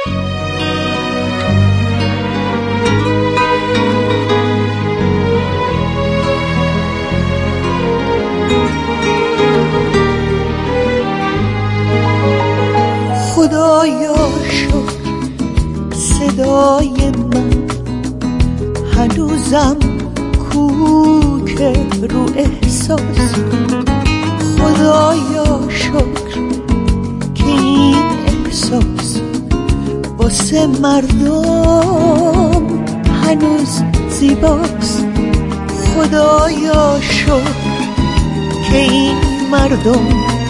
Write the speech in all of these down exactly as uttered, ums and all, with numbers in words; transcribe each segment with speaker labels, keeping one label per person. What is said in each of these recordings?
Speaker 1: خدایا شکر صدای من هنوزم کوکه رو احساس. خدایا شکر که این احساس واسه مردم هنوز زیباست. خدایا شکر که این مردم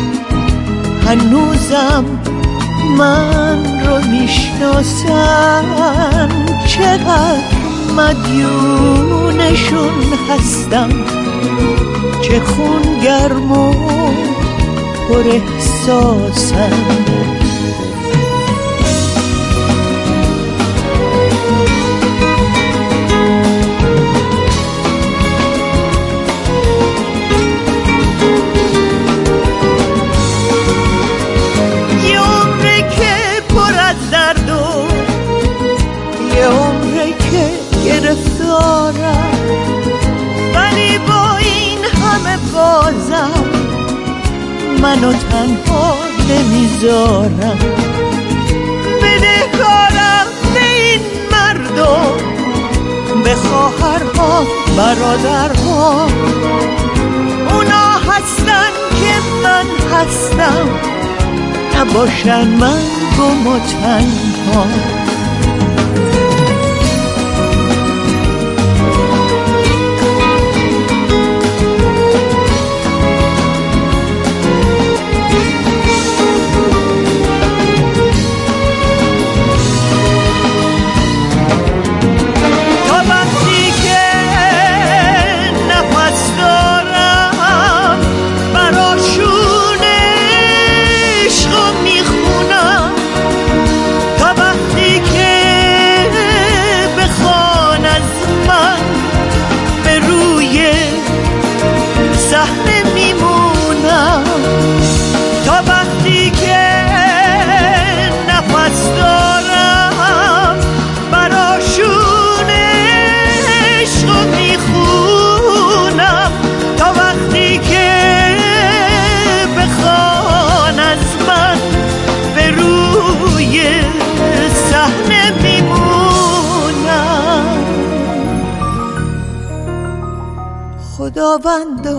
Speaker 1: هنوزم من رو میشناسن. چقدر مدیونشون هستم، چه خون گرم و پر احساسم. گرفتارم ولی با این همه بازم منو تنها نمیذارم. بدهکارم به این مردم، به خواهرها برادرها، اونا هستن که من هستم، نباشن من گم و تنها. خداوندا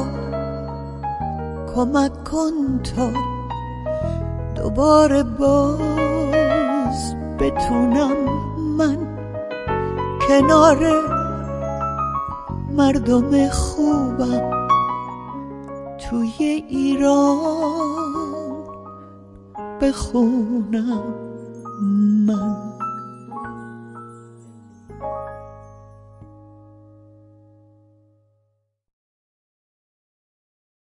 Speaker 1: کمک کن تا دوباره باز بتونم من کنار مردم خوبم توی ایران بخونم من.